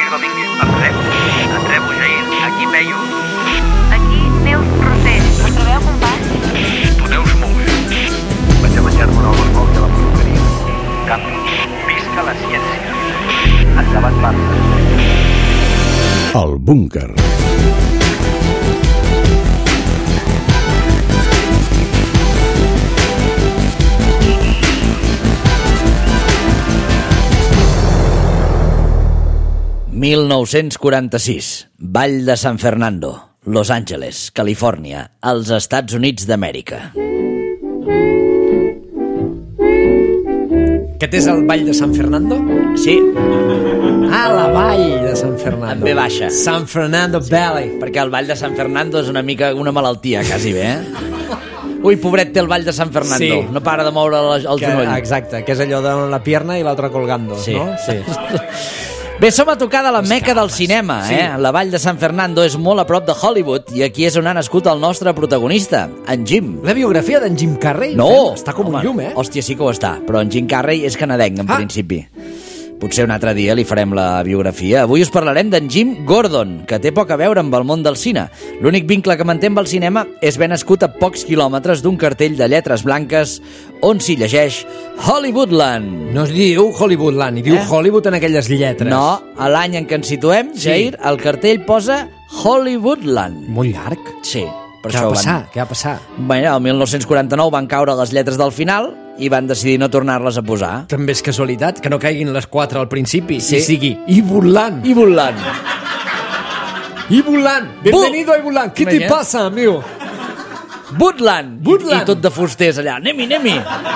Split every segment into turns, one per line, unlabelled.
Domínguez. Et rebo, Jair. Aquí Peyu.
Aquí Neus Roser. Em trobeu, companys?
Tu Neus molt bé. Vaig a menjar-me una albercoll a la peluqueria. Canvi. Visca la ciència. Endavant Barça.
El búnquer.
«1946, Vall de San Fernando, Los Angeles, Califòrnia, als Estats Units d'Amèrica».
Aquest és el Vall de San Fernando?
Sí,
Ah, la Vall de San Fernando.
amb B baixa.
San Fernando Valley.
Perquè el Vall de San Fernando és una mica una malaltia, quasi bé, Ui, pobret, té el Vall de San Fernando.
Sí.
No para de moure el genoll.
Exacte, que és allò de la pierna i l'altra colgando,
Sí.
no? Sí.
Bé, som a tocar de la meca del cinema,
Sí.
La Vall de San Fernando és molt a prop de Hollywood i aquí és on ha nascut el nostre protagonista, en Jim.
La biografia d'en Jim Carrey?
No!
Està com un llum,
Hòstia, sí que ho està, però en Jim Carrey és canadenc, en principi. Potser un altre dia li farem la biografia. Avui us parlarem d'en Jim Gordon, que té poc a veure amb el món del cine. L'únic vincle que manté amb el cinema és ben nascut a pocs quilòmetres d'un cartell de lletres blanques on s'hi llegeix Hollywoodland.
No es diu Hollywoodland, hi diu Hollywood en aquelles lletres.
No, a l'any en què ens situem, Jair, el cartell posa Hollywoodland.
Molt llarg.
Sí, per
Què
això
va
van...
passar? Què va passar?
Bé, el 1949 van caure les lletres del final i van decidir no tornar-les a posar.
També és casualitat que no caiguin les 4 al principi
Sí.
i sigui Iburland.
Iburland.
Iburland. Bienvenido a Iburland. ¿Qué te
Imagina't.
pasa, amigo?
Woodland.
Woodland.
I tot de fusters allà. Anem-hi.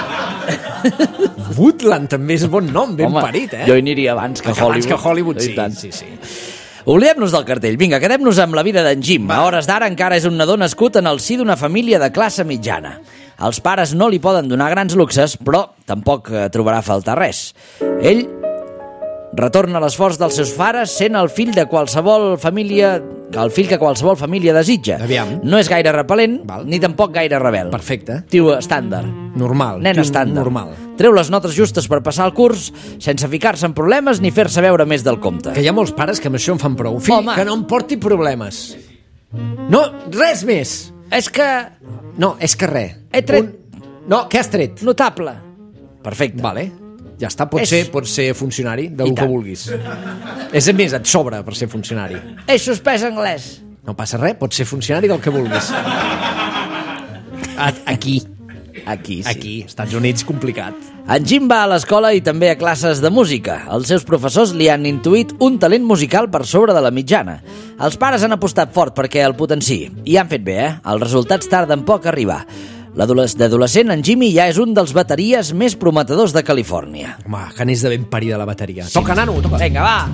Woodland també és bon nom, ben parit,
Jo hi aniria abans que Hollywood.
Abans que Hollywood,
I
sí,
tant.
sí.
Oblidem-nos del cartell. Vinga, quedem-nos amb la vida d'en Jim. A hores d'ara encara és un nadó nascut en el si d'una família de classe mitjana. Els pares no li poden donar grans luxes, però tampoc trobarà a faltar res. Ell retorna a l'esforç dels seus pares sent el fill que qualsevol família desitja.
Aviam.
No és gaire repel·lent,
Val.
ni tampoc gaire rebel.
Perfecte.
Tio estàndard.
Normal.
Nen
Tio
estàndard.
Normal.
Treu les notes justes per passar el curs sense ficar-se en problemes ni fer-se veure més del compte.
Que hi ha molts pares que amb això en fan prou. Fill,
Home.
que no em porti problemes. No, res més.
És que...
No, és que res.
He tret...
No, què has tret?
Notable. Perfecte.
Vale. Ja està, pots ser funcionari del
I
que
tant.
vulguis. És a més, et sobra per ser funcionari.
He suspès anglès.
No passa res, pots ser funcionari del que vulguis. Aquí.
Aquí, sí.
Aquí, Estats Units, complicat.
En Jim va a l'escola i també a classes de música. Els seus professors li han intuït un talent musical per sobre de la mitjana. Els pares han apostat fort perquè el potenciï. I han fet bé, Els resultats tarden poc a arribar. D'adolescent, en Jimmy ja és un dels bateries més prometedors de Califòrnia.
Home, que n'és de ben parida la bateria. Toca, nano, toca.
Vinga, va!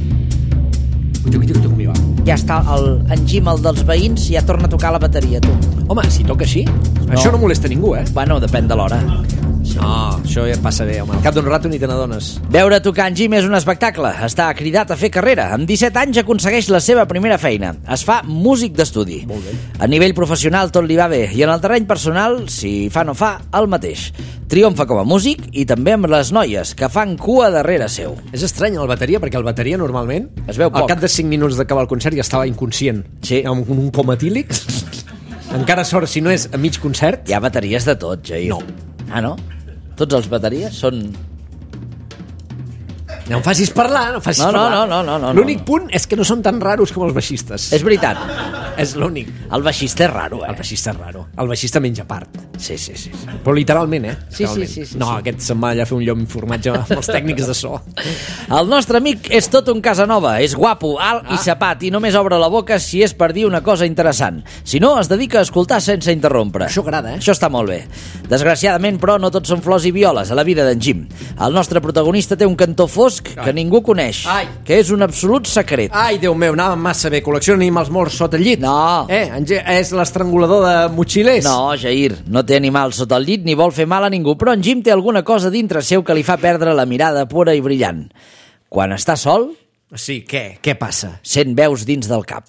Toca, va.
Ja està, en Jim, el dels veïns, ja torna a tocar la bateria, tu.
Home, si toca així, això no molesta ningú,
Bueno, depèn de l'hora.
No, això ja passa bé, home. Al cap d'un rato ni te n'adones.
Veure tocar en Jim és un espectacle. Està cridat a fer carrera. Amb 17 anys aconsegueix la seva primera feina. Es fa músic d'estudi.
Molt bé.
A nivell professional tot li va bé i en el terreny personal, si fa no fa, el mateix. Triomfa com a músic i també amb les noies, que fan cua darrere seu.
És estrany el bateria, perquè el bateria normalment
Es veu poc.
al cap de 5 minuts d'acabar el concert ja estava inconscient.
Sí.
Amb un coma etílic. Encara sort si no és a mig concert.
Hi ha bateries de tot, Jair.
No.
Ah, no? Tots els bateries són...
No em facis parlar, no em facis parlar.
No.
L'únic punt és que no són tan raros com els baixistes.
És veritat.
És l'únic.
El baixista és raro,
El baixista és raro. El baixista menja part.
Sí.
Però literalment,
Sí.
Literalment. No, aquest se'n va allà a fer un llom i formatge amb els tècnics de so.
El nostre amic és tot un Casanova. És guapo, alt i sapat i només obre la boca si és per dir una cosa interessant. Si no, es dedica a escoltar sense interrompre.
Això agrada,
Això està molt bé. Desgraciadament, però, no tots són flors i violes a la vida d'en Jim. El nostre protagonista té un cantó fosc que ningú coneix,
Ai.
que és un absolut secret.
Ai, Déu meu, anàvem massa bé. Col·lecció d'animals morts sota el llit.
No.
És l'estrangulador de motxilers.
No, Jair, no té animals sota el llit ni vol fer mal a ningú, però en Jim té alguna cosa dintre seu que li fa perdre la mirada pura i brillant. Quan està sol,
Sí, què? Què passa?
sent veus dins del cap.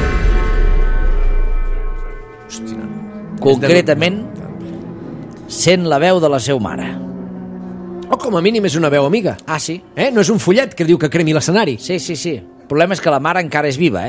Hòstia.
Concretament, sent la veu de la seva mare.
O com a mínim és una veu amiga.
Ah, sí?
No és un follet que diu que cremi l'escenari.
Sí. El problema és que la mare encara és viva,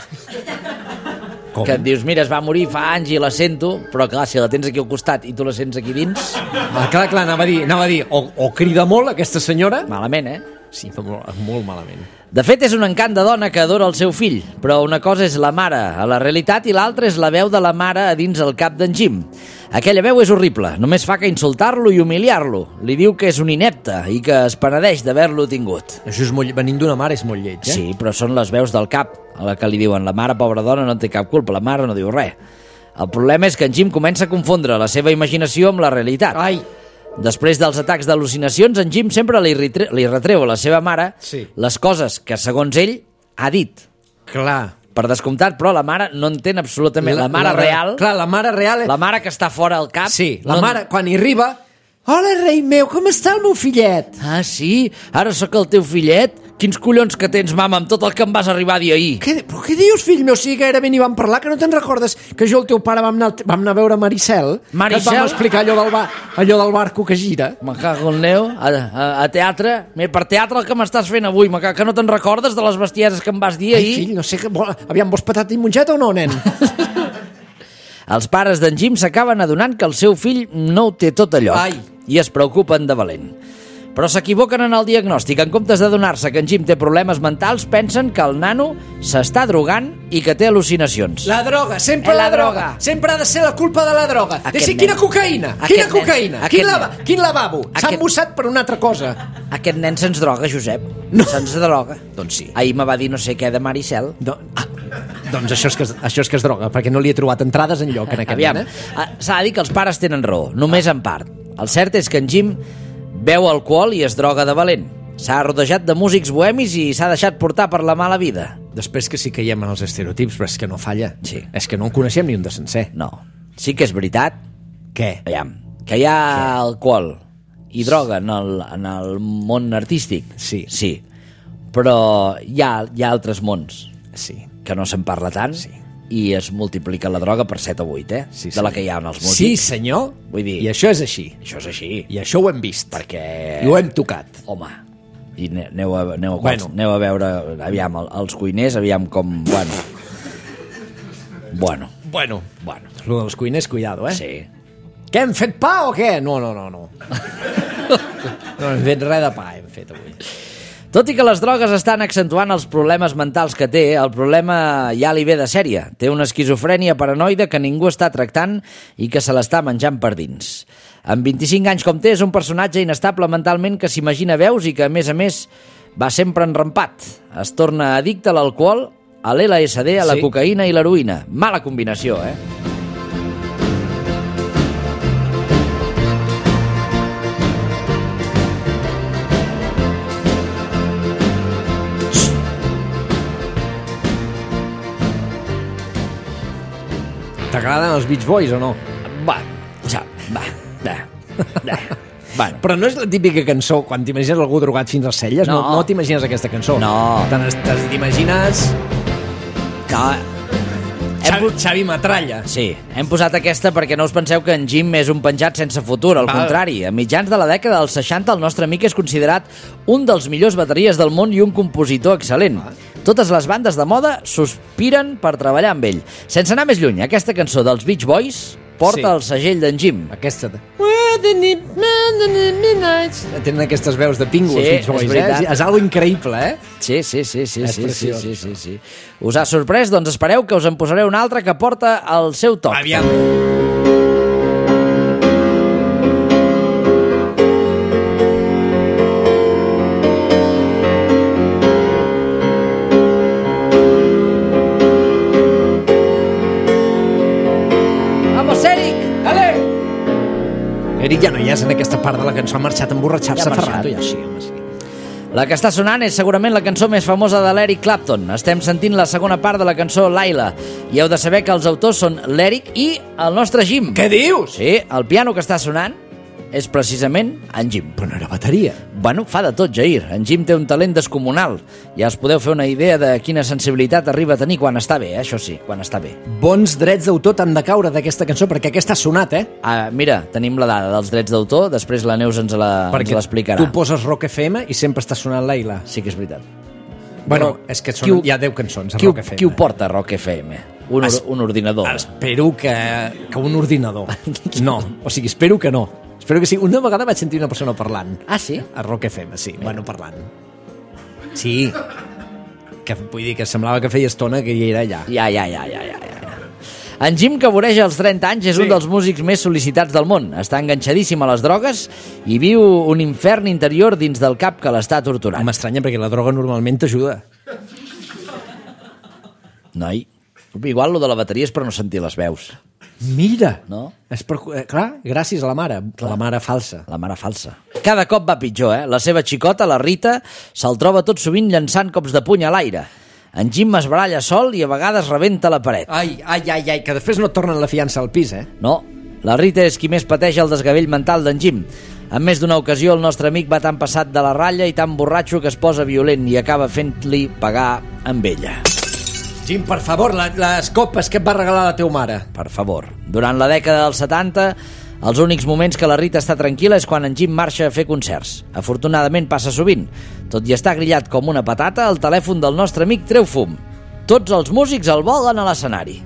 Com?
Que et dius, mira, es va morir fa anys i la sento, però clar, si la tens aquí al costat i tu la sents aquí dins...
Clar, anava a dir o crida molt aquesta senyora...
Malament,
Sí, molt malament.
De fet, és un encant de dona que adora el seu fill, però una cosa és la mare a la realitat i l'altra és la veu de la mare a dins el cap d'en Jim. Aquella veu és horrible, només fa que insultar-lo i humiliar-lo. Li diu que és un inepte i que es penedeix d'haver-lo tingut.
Això és venint d'una mare és molt lleig,
Sí, però són les veus del cap a la que li diuen la mare, pobra dona, no en té cap culpa, la mare no diu res. El problema és que en Jim comença a confondre la seva imaginació amb la realitat.
Ai!
Després dels atacs d'al·lucinacions, en Jim sempre li retreu a la seva mare les coses que, segons ell, ha dit.
Clar.
Per descomptat, però la mare no entén absolutament. La mare real...
Clar, la mare real...
La mare que està fora al cap...
Sí, la mare, quan hi arriba... Hola, rei meu, com està el meu fillet?
Ah, sí? Ara sóc el teu fillet? Quins collons que tens, mama, amb tot el que em vas arribar a dir ahir?
Però què dius, fill meu? Sí, gairebé n'hi vam parlar, que no te'n recordes que jo i el teu pare vam anar a veure Maricel? Que et vam explicar allò del barco que gira?
Me cago en Déu, a teatre? Mira, per teatre el que m'estàs fent avui, que no te'n recordes de les bestieses que em vas dir ahir?
Ai, fill, no sé, aviam, vols patat i mongeta o no, nen?
Els pares d'en Jim s'acaben adonant que el seu fill no ho té tot allò i es preocupen de valent. Però s'equivoquen en el diagnòstic. En comptes d'adonar-se que en Jim té problemes mentals, pensen que el nano s'està drogant i que té al·lucinacions.
La droga, sempre la droga. Sempre ha de ser la culpa de la droga. Quina cocaïna? Quina cocaïna? Quin lavabo? S'ha embussat per una altra cosa.
Aquest nen se'ns droga, Josep. No. Se'ns droga.
Doncs sí.
Ahir me va dir no sé què de Maricel.
Doncs això és que es droga, perquè no li he trobat entrades enlloc en aquest nen.
S'ha de dir que els pares tenen raó, només en part. El cert és que en Jim beu alcohol i es droga de valent. S'ha rodejat de músics bohemis i s'ha deixat portar per la mala vida.
Després que sí que caiem en els estereotips, però és que no falla.
Sí.
És que no en coneixem ni un de sencer.
No. Sí que és veritat.
Què?
Aviam, que hi ha alcohol i droga en el món artístic.
Sí.
Sí. Però hi ha altres mons.
Sí.
Que no se'n parla tant.
Sí.
I es multiplica la droga per 7 o 8,
Sí,
de la que hi ha en els músics.
Sí, senyor.
Vull dir...
I això és així.
Això és així.
I això ho hem vist.
Perquè...
I ho hem tocat.
Home, i aneu a veure, aviam, els cuiners, aviam com... Bueno.
Lo dels cuiners, cuidado,
Sí.
Què, hem fet pa o què? No. No hem fet res de pa, hem fet avui.
Tot i que les drogues estan accentuant els problemes mentals que té, el problema ja li ve de sèrie. Té una esquizofrènia paranoide que ningú està tractant i que se l'està menjant per dins. Amb 25 anys com té, és un personatge inestable mentalment que s'imagina veus i que, a més, va sempre enrampat. Es torna addicte a l'alcohol, a l'LSD, a la cocaïna i l'heroïna. Mala combinació,
T'agraden els Beach Boys o no?
Va.
Però no és la típica cançó, quan t'imagines algú drogat fins a les celles, no t'imagines aquesta cançó.
No.
T'imagines... Xavi Metralla.
Sí, hem posat aquesta perquè no us penseu que en Jim és un penjat sense futur, al contrari. A mitjans de la dècada dels 60 el nostre amic és considerat un dels millors bateries del món i un compositor excel·lent. Totes les bandes de moda sospiren per treballar amb ell. Sense anar més lluny, aquesta cançó dels Beach Boys porta el segell d'en Jim.
Aquesta de... Tenen aquestes veus de pingo, els Beach Boys, És algo increïble,
Sí. Us ha sorprès? Doncs espereu que us en posaré una altra que porta el seu toc.
Aviam. Eric ja no hi és en aquesta part de la cançó, ha marxat a emborratxar-se ferrat.
La que està sonant és segurament la cançó més famosa de l'Eric Clapton. Estem sentint la segona part de la cançó Laila. I heu de saber que els autors són l'Eric i el nostre Jim.
Què dius?
Sí, el piano que està sonant és precisament en Jim.
Però no era bateria.
Bueno, fa de tot, Jair. En Jim té un talent descomunal. Ja us podeu fer una idea de quina sensibilitat arriba a tenir quan està bé, això sí, quan està bé.
Bons drets d'autor t'han de caure d'aquesta cançó, perquè aquesta ha sonat,
Mira, tenim la dada dels drets d'autor, després la Neus ens l'explicarà.
Tu poses Rock FM i sempre està sonant Laila.
Sí que és veritat.
Bueno, és que són, hi ha 10 cançons a Rock FM.
Qui ho porta a Rock FM? Un ordinador.
Espero que un ordinador. No, o sigui, espero que no. Espero que sí. Una vegada vaig sentir una persona parlant.
Ah, sí?
A Rock FM, sí. Bueno, parlant. Sí. Que vull dir que semblava que feia estona que hi era allà.
Ja. En Jim, que voreja els 30 anys, és un dels músics més sol·licitats del món. Està enganxadíssim a les drogues i viu un infern interior dins del cap que l'està torturant.
M'estranya perquè la droga normalment t'ajuda.
Noi, igual lo de la bateria és per no sentir les veus.
Mira!
No?
És per, clar, gràcies a la mare. La mare falsa.
La mare falsa. Cada cop va pitjor, La seva xicota, la Rita, se'l troba tot sovint llançant cops de puny a l'aire. En Jim es baralla sol i a vegades rebenta la paret.
Ai, que després no et tornen la fiança al pis,
No, la Rita és qui més pateix el desgavell mental d'en Jim. En més d'una ocasió el nostre amic va tan passat de la ratlla i tan borratxo que es posa violent i acaba fent-li pagar amb ella.
Jim, per favor, les copes que et va regalar la teva mare.
Per favor. Durant la dècada dels 70, els únics moments que la Rita està tranquil·la és quan en Jim marxa a fer concerts. Afortunadament passa sovint. Tot i estar grillat com una patata, el telèfon del nostre amic treu fum. Tots els músics el volen a l'escenari.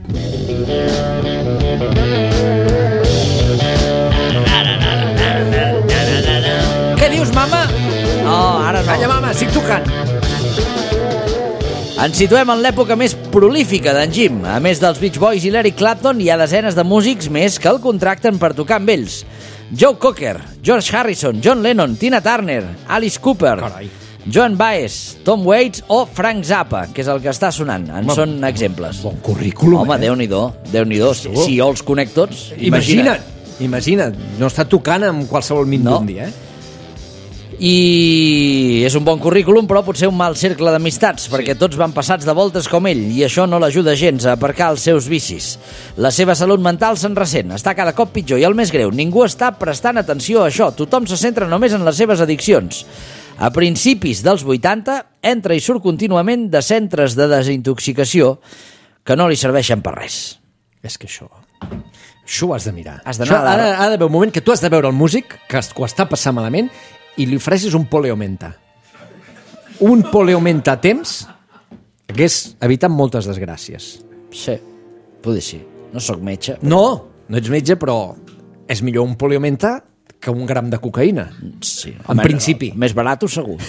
Què dius, mama? No, ara no.
Calla, mama, estic tocant.
Ens situem en l'època més prolífica d'en Jim. A més dels Beach Boys i l'Eric Clapton, hi ha desenes de músics més que el contracten per tocar amb ells. Joe Cocker, George Harrison, John Lennon, Tina Turner, Alice Cooper, Joan Baez, Tom Waits o Frank Zappa, que és el que està sonant. En són exemples.
Bon currículum,
Home, Déu-n'hi-do. Si jo els conec tots,
Imagina't, no està tocant amb qualsevol mindundi,
I és un bon currículum, però potser un mal cercle d'amistats, perquè tots van passats de voltes com ell, i això no l'ajuda gens a aparcar els seus vicis. La seva salut mental se'n ressent, està cada cop pitjor, i el més greu, ningú està prestant atenció a això, tothom se centra només en les seves addiccions. A principis dels 80, entra i surt contínuament de centres de desintoxicació que no li serveixen per res.
És que això ho has de mirar.
Has d'anar
ha d'haver un moment que tu has de veure el músic que ho està passant malament i li ofereixes un Poleomenta. Un Poleomenta a temps hagués evitat moltes desgràcies.
Sí, potser sí. No sóc metge.
No ets metge, però és millor un Poleomenta que un gram de cocaïna.
Sí.
En principi.
Més barat, segur.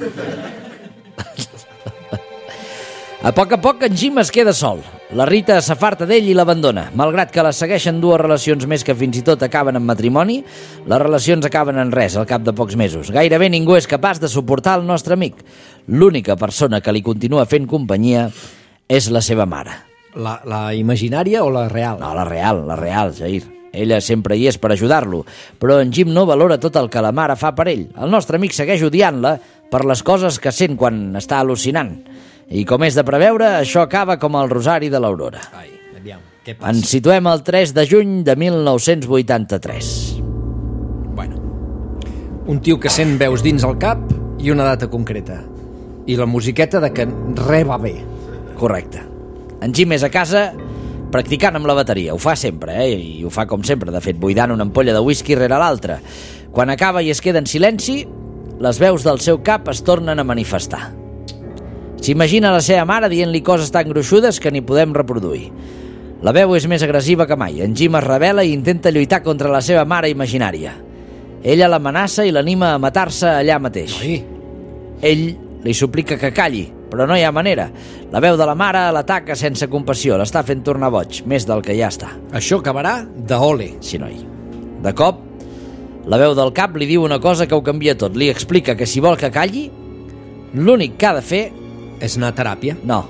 A poc en Jim es queda sol. La Rita s'afarta d'ell i l'abandona. Malgrat que la segueixen dues relacions més que fins i tot acaben en matrimoni, les relacions acaben en res al cap de pocs mesos. Gairebé ningú és capaç de suportar el nostre amic. L'única persona que li continua fent companyia és la seva mare.
La imaginària o la real?
No, la real, Jair. Ella sempre hi és per ajudar-lo, però en Jim no valora tot el que la mare fa per ell. El nostre amic segueix odiant-la per les coses que sent quan està al·lucinant. I com és de preveure, això acaba com el rosari de l'Aurora.
Què passa?
Ens situem el 3 de juny de 1983.
Bueno, un tio que sent veus dins el cap i una data concreta. I la musiqueta de que res va bé.
Correcte. En Jim és a casa practicant amb la bateria. Ho fa sempre, i ho fa com sempre, de fet, buidant una ampolla de whisky rere l'altra. Quan acaba i es queda en silenci, les veus del seu cap es tornen a manifestar. S'imagina la seva mare dient-li coses tan gruixudes que ni podem reproduir. La veu és més agressiva que mai. En Jim es rebel·la i intenta lluitar contra la seva mare imaginària. Ella l'amenaça i l'anima a matar-se allà mateix. Ell li suplica que calli, però no hi ha manera. La veu de la mare l'ataca sense compassió, l'està fent tornar boig, més del que ja està.
Això acabarà de ole.
Sí, noi. De cop, la veu del cap li diu una cosa que ho canvia tot. Li explica que si vol que calli, l'únic que ha de fer
és anar a teràpia?
No.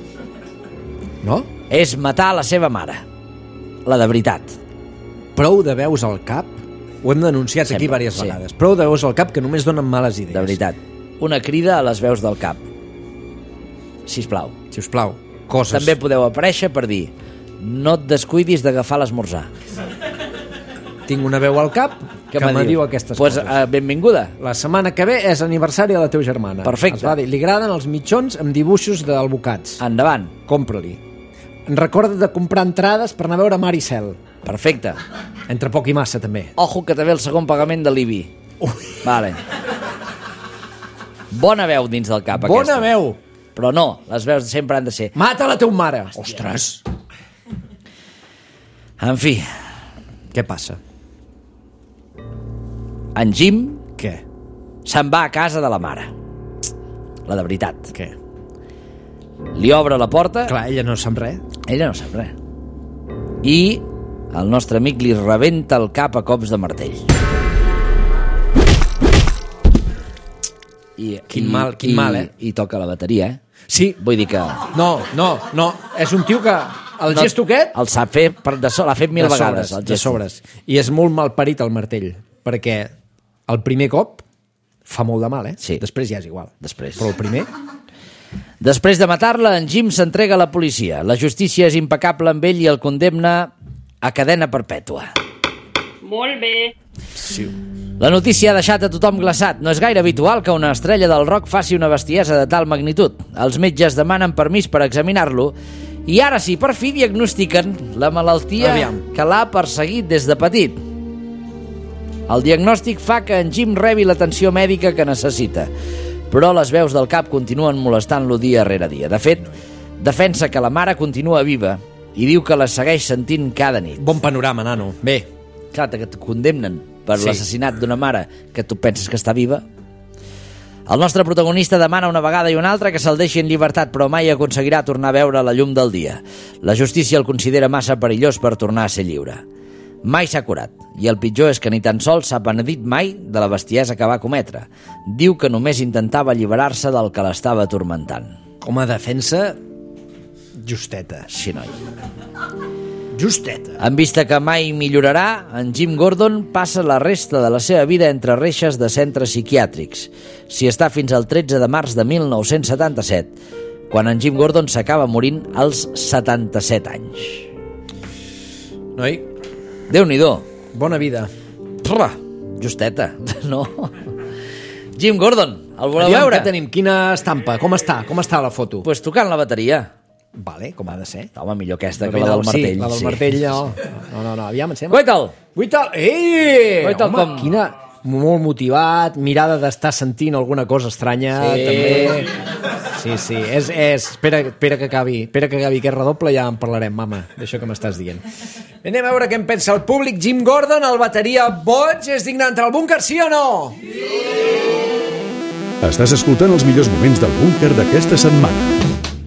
No?
És matar la seva mare. La de veritat.
Prou de veus al cap? Ho hem denunciat aquí diverses vegades. Prou de veus al cap que només donen males idees.
De veritat. Una crida a les veus del cap. Sisplau.
Coses.
També podeu aparèixer per dir: no et descuidis d'agafar l'esmorzar.
Tinc una veu al cap que me diu aquestes coses.
Benvinguda.
La setmana que ve és aniversari de la teva germana.
Perfecte.
Es va dir, li agraden els mitjons amb dibuixos d'albocats.
Endavant.
Compra-li. Recorda de comprar entrades per anar a veure Maricel.
Perfecte.
Entre poc i massa, també.
Ojo, que també el segon pagament de l'IBI. Vale. Bona veu dins del cap, aquesta.
Bona veu.
Però no, les veus sempre han de ser...
Mata la teva mare! Ostres!
En fi,
Què passa?
en Jim
Què?
se'n va a casa de la mare. La de veritat.
Què?
Li obre la porta,
Clar, ella no sap res.
ella no sap res. I el nostre amic li rebenta el cap a cops de martell.
Quin mal, eh?
I toca la bateria, eh?
Sí.
Vull dir que...
No. És un tio que el gesto aquest...
El sap fer l'ha fet mil vegades.
De sobres. I és molt malparit el martell, perquè el primer cop fa molt de mal, eh?
Sí.
Després ja és igual.
Després.
Però el primer...
Després de matar-la, en Jim s'entrega a la policia. La justícia és impecable amb ell i el condemna a cadena perpètua.
Molt bé.
Sí.
La notícia ha deixat a tothom glaçat. No és gaire habitual que una estrella del rock faci una bestiesa de tal magnitud. Els metges demanen permís per examinar-lo i ara sí, per fi diagnostiquen la malaltia que l'ha perseguit des de petit. El diagnòstic fa que en Jim rebi l'atenció mèdica que necessita, però les veus del cap continuen molestant-lo dia rere dia. De fet, defensa que la mare continua viva i diu que la segueix sentint cada nit.
Bon panorama, nano. Bé.
Clar, que et condemnen per l'assassinat d'una mare que tu penses que està viva. El nostre protagonista demana una vegada i una altra que se'l deixi en llibertat, però mai aconseguirà tornar a veure la llum del dia. La justícia el considera massa perillós per tornar a ser lliure. Mai s'ha curat, i el pitjor és que ni tan sols s'ha penedit mai de la bestiesa que va cometre. Diu que només intentava alliberar-se del que l'estava atormentant.
Com a defensa, justeta.
Sí, noi.
Justeta.
En vista que mai millorarà, en Jim Gordon passa la resta de la seva vida entre reixes de centres psiquiàtrics. S'hi està fins al 13 de març de 1977, quan en Jim Gordon s'acaba morint als 77 anys.
Noi,
Déu-n'hi-do.
bona vida.
Prrra, justeta, no? Jim Gordon, el voleu
Aviam,
veure?
què tenim? Quina estampa? Com està la foto?
Pues tocant la bateria.
Vale, com ha de ser.
Home, millor aquesta que la del martell.
Sí, la del martell, no. Aviam, em sembla.
Guaita'l!
Guaita'l!
Guaita'l
Home,
com...
quina... Molt motivat, mirada d'estar sentint alguna cosa estranya, també. Sí. Espera que acabi aquest redoble, ja en parlarem, mama, d'això que m'estàs dient. Anem a veure què en pensa el públic. Jim Gordon, el bateria boig, és digne d'entrar al búnquer, sí o no?
Estàs escoltant els millors moments del búnquer d'aquesta setmana.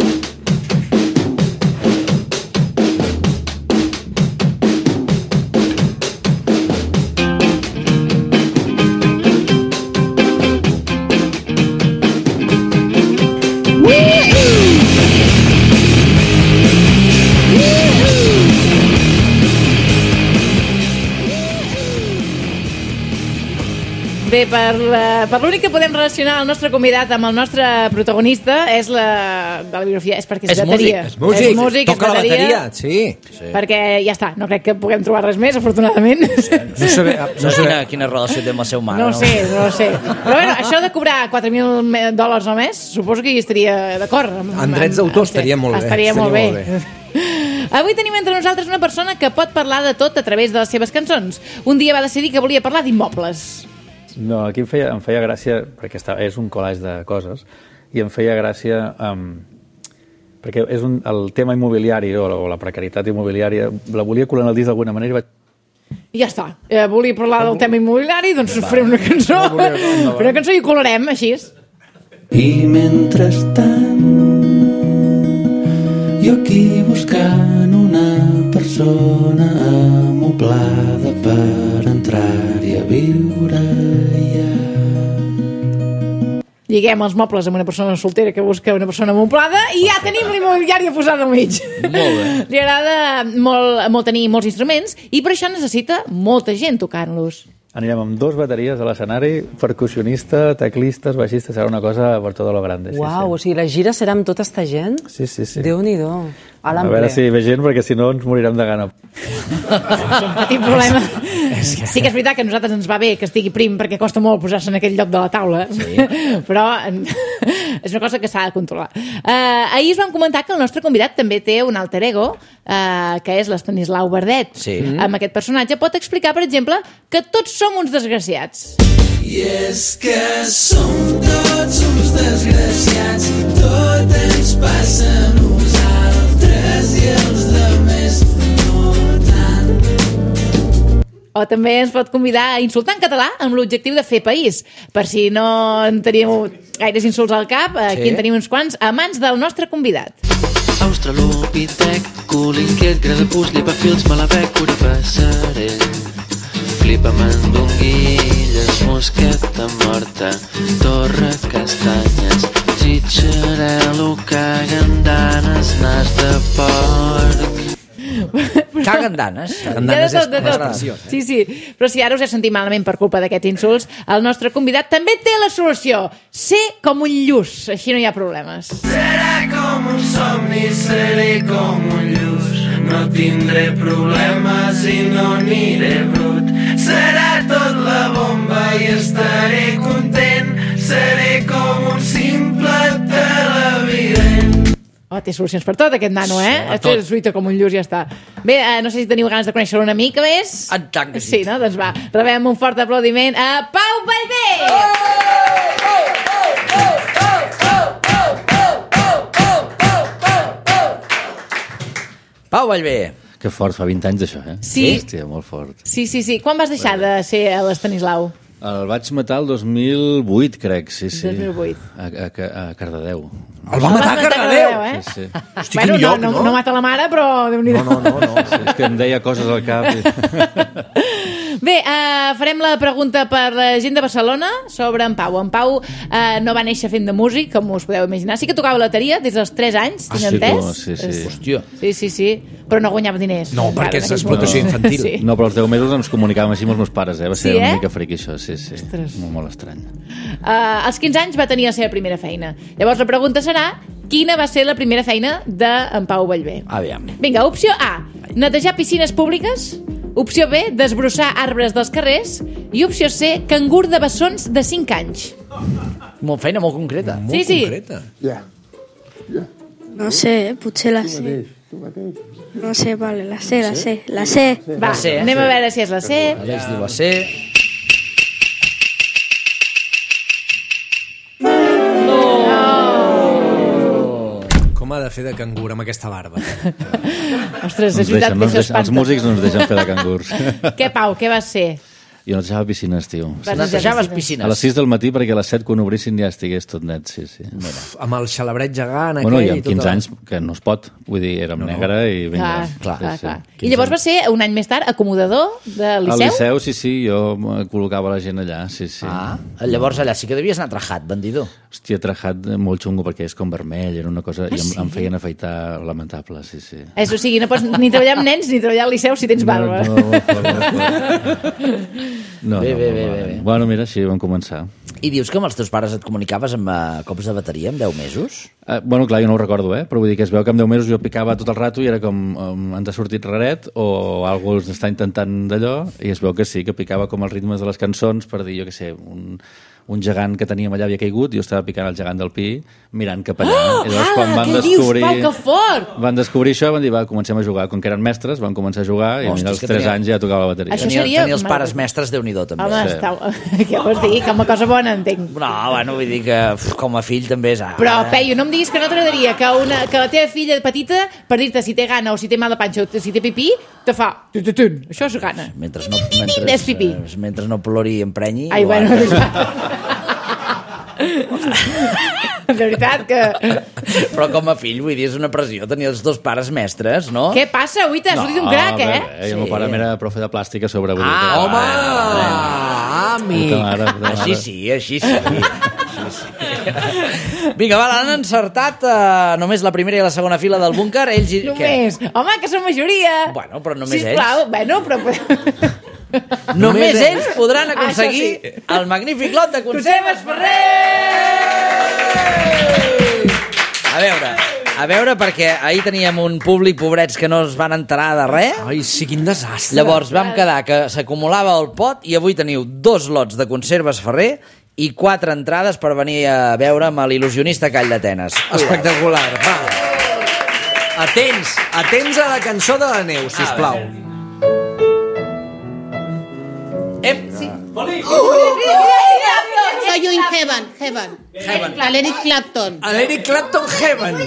Bé, per l'únic que podem relacionar el nostre convidat amb el nostre protagonista és de la biografia, és perquè és bateria.
És músic, toca la bateria, sí.
Perquè ja està, no crec que puguem trobar res més, afortunadament.
No sé quina relació té amb la seva mare.
No ho sé. Però bueno, això de cobrar $4.000 al mes, suposo que hi estaria d'acord.
En drets d'autor estaria molt bé.
Estaria molt bé. Avui tenim entre nosaltres una persona que pot parlar de tot a través de les seves cançons. Un dia va decidir que volia parlar d'immobles.
No, aquí em feia gràcia, perquè és un collage de coses, i em feia gràcia perquè és el tema immobiliari o la precarietat immobiliària, la volia colar en el disc d'alguna manera i vaig...
I ja està. Volia parlar del tema immobiliari, doncs farem una cançó. Farem una cançó i ho colarem, així.
I mentrestant jo aquí buscant una persona amoblada per entrar-hi a viure ja.
Lliguem els mobles amb una persona soltera que busca una persona amoblada i ja tenim l'immobiliària posada al mig.
Molt bé.
Li agrada molt tenir molts instruments i per això necessita molta gent tocant-los.
Anirem amb 2 bateries a l'escenari, percussionista, teclistes, baixistes, serà una cosa per tot lo grande.
Uau, o sigui, la gira serà amb tota esta gent?
Sí.
Déu-n'hi-do.
A veure si ve gent, perquè si no ens morirem de gana.
Un petit problema. Sí que és veritat que a nosaltres ens va bé que estigui prim perquè costa molt posar-se en aquell lloc de la taula, però és una cosa que s'ha de controlar. Ahir us vam comentar que el nostre convidat també té un alter ego, que és l'Estanislau Verdet.
Sí.
Amb aquest personatge pot explicar, per exemple, que tots som uns desgraciats.
I és que som tots uns desgraciats, tot
O també ens pot convidar a insultar en català amb l'objectiu de fer país. Per si no en teníeu gaires insults al cap, aquí en tenim uns quants a mans del nostre convidat.
Australopitec, cul inquiet, gra de pus, lipafils, malabec, passarell. Flipa mandonguilles, mosqueta morta, torre castanyes, xitxarel·lo, cagandanes, nas de porc.
Cagandanes.
Cagandanes és preciós. Sí, però si ara us heu sentit malament per culpa d'aquests insults, el nostre convidat també té la solució. Ser com un lluç, així no hi ha problemes.
Serà com un somni, seré com un lluç, no tindré problemes i no aniré brut. Serà tot la bomba i estaré content, seré com un simple televident.
Oh, té solucions per tot, aquest nano, Este és fruita com un lluç i ja està. Bé, no sé si teniu ganes de conèixer una mica més.
En tant que
sí. Sí, no? Doncs va, rebem un fort aplaudiment a Pau Vallvé!
Pau Vallvé.
Que fort, fa 20 anys això,
Sí.
Hòstia, molt fort.
Sí. Quan vas deixar de ser a l'Estanislau?
El vaig matar el 2008, crec, sí.
2008.
A Cardedeu.
El va matar a Cardedeu?
Sí.
Hosti, quin lloc, no?
No mata la mare, però Déu-n'hi-do.
No. Sí, és que em deia coses al cap.
Bé, farem la pregunta per la gent de Barcelona sobre en Pau. En Pau no va néixer fent de músic, com us podeu imaginar. Sí que tocava bateria des dels 3 anys, tinc entès.
Sí.
Hòstia.
Sí, però no guanyava diners.
No, perquè és explotació infantil.
Sí.
No, però als 10 mesos ens comunicàvem així amb els meus pares, Va ser una mica friqui, això, sí.
Ostres.
Molt estrany.
Als 15 anys va tenir la seva primera feina. Llavors la pregunta serà: quina va ser la primera feina d'en Pau Vallvé?
Aviam.
Vinga, opció A, netejar piscines públiques. Opció B, desbrossar arbres dels carrers. I opció C, cangur de bessons de 5 anys.
Feina molt concreta.
Sí.
Concreta.
No sé, potser la C. No sé, vale, la C.
Va, anem a veure si és la C.
Àlex diu la C.
Com ha de fer de cangur amb aquesta barba?
Ostres, és veritat que això espanta.
Els músics no ens deixen fer de cangurs.
Què, Pau, què vas ser?
Jo netejava piscines, tio.
Netejaves piscines.
A les 6 del matí perquè a les 7 quan obrissin ja estigués tot net, sí.
Mira, amb el xalabret gegant
Bueno, i
aquell...
amb 15 anys, que no es pot. Vull dir, érem negre i vinga.
Clar. I llavors va ser, un any més tard, acomodador del Liceu?
Al Liceu, sí, jo col·locava la gent allà, sí.
Llavors allà sí que devies anar trajat, bandidor.
Hòstia, trajat molt xungo perquè és com vermell, era una cosa... I em feien afaitar lamentable, sí.
O sigui, no pots ni treballar amb nens ni treballar al Liceu si tens barba.
No, bé. Bueno, mira, així vam començar.
I dius que amb els teus pares et comunicaves amb cops de bateria amb 10 mesos?
Bueno, clar, jo no ho recordo, però vull dir que es veu que amb 10 mesos jo picava tot el rato i era com ens ha sortit raret o algú ens està intentant d'allò i es veu que sí, que picava com els ritmes de les cançons per dir, jo què sé, un gegant que teníem allà havia caigut i jo estava picant el gegant del Pi mirant cap allà. I llavors, quan van descobrir...
Pau, que fort!
Van descobrir això i van dir, va, comencem a jugar. Com que eren mestres, van començar a jugar i als 3 anys ja tocava la bateria.
Això seria...
Tenia els pares mestres, Déu-n'hi-do, també.
Home, què vols dir? Com a cosa bona, entenc.
No, bueno, vull dir que com a fill també és...
Però, Peyu, no em diguis que no t'agradaria que la teva filla petita, per dir-te si té gana o si té mal de panxa o si té pipí, te fa... Això és gana.
Mentre no plori i emprenyi...
Ai, bueno... De veritat que...
Però com a fill, vull dir, és una pressió tenir els dos pares mestres, no?
Què passa? Avui t'has sortit un crac,
I el meu pare m'era profe de plàstica sobre...
Home!
Així sí. Vinga, va, l'han encertat només la primera i la segona fila del búnquer. Ells...
Només? Home, que són majoria!
Bueno, però només
ells. Bueno, però...
Només ells podran aconseguir el magnífic lot de conserves Ferrer! A veure, perquè ahir teníem un públic, pobrets, que no es van enterar de res.
Ai, sí, quin desastre.
Llavors vam quedar que s'acumulava el pot i avui teniu 2 lots de conserves Ferrer i 4 entrades per venir a veure amb l'il·lusionista Call d'Atenes.
Espectacular, va. Atents a la cançó de la neu, sisplau.
Soy you in Heaven. A Eric Clapton.
A Eric Clapton Heaven.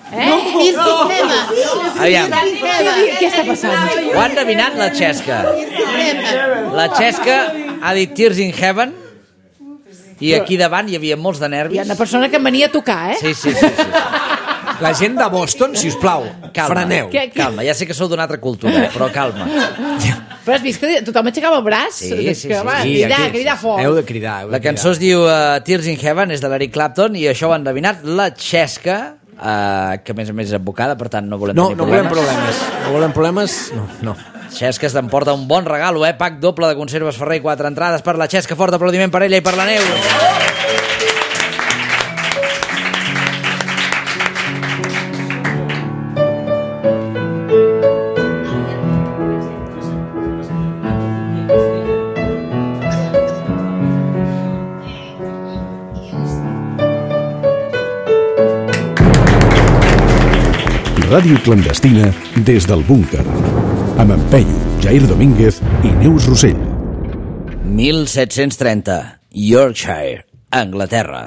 Heaven.
Aviam.
Què està passant?
Ho han endevinat la xesca. La Xesca ha dit Tears in Heaven i aquí davant hi havia molts de nervis.
Hi ha una persona que em venia a tocar,
Sí.
La gent de Boston, si us plau, freneu.
Calma, ja sé que sou d'una altra cultura, però calma.
Però has vist que tothom aixecava el braç? Cridar fort.
Heu de cridar.
La cançó es diu Tears in Heaven, és de l'Eric Clapton, i això ho ha endevinat la Xesca, que a més és advocada, per tant no volem tenir problemes.
No volem problemes, no.
Xesca s'emporta un bon regalo, pack doble de conserves Ferrer i 4 entrades per la Xesca. Fort aplaudiment per ella i per la Neus.
Ràdio clandestina des del búnquer. Amb en Peyu, Jair Domínguez i Neus Rossell.
1730, Yorkshire, Anglaterra.